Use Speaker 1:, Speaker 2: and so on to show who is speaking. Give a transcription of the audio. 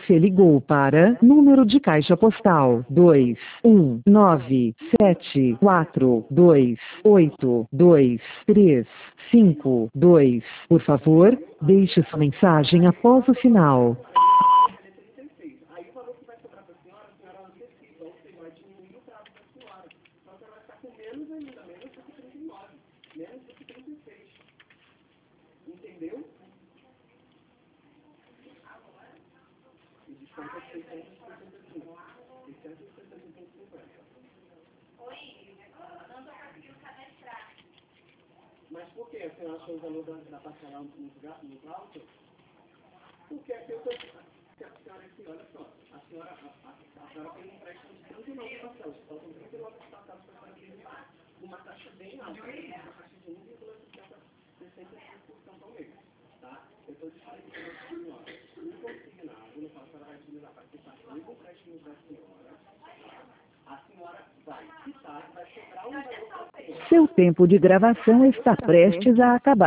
Speaker 1: Você ligou para número de caixa postal 21974282352. Por favor, deixe sua mensagem após o sinal.
Speaker 2: Aí o valor que vai sobrar para a senhora antecipa, ou seja, vai diminuir o prazo da senhora. Então a senhora vai ficar com menos ainda, menos do que 39, menos do que 36. Entendeu? E desconta de 665. 665,50. Mas por que a senhora achou o valor da parcela muito alto? Porque aqui eu estou... A senhora aqui, olha só, a senhora tem um empréstimo de 39 parcelas, faltam 39 parcelas para a senhora uma taxa bem alta, uma taxa de 1,65% ao mês, tá? Eu estou dizendo para a senhora, o consignado, no qual a senhora vai utilizar para quitar os empréstimos da senhora, a senhora vai quitar, vai sobrar um valor para a senhora.
Speaker 1: Seu tempo de gravação está prestes a acabar.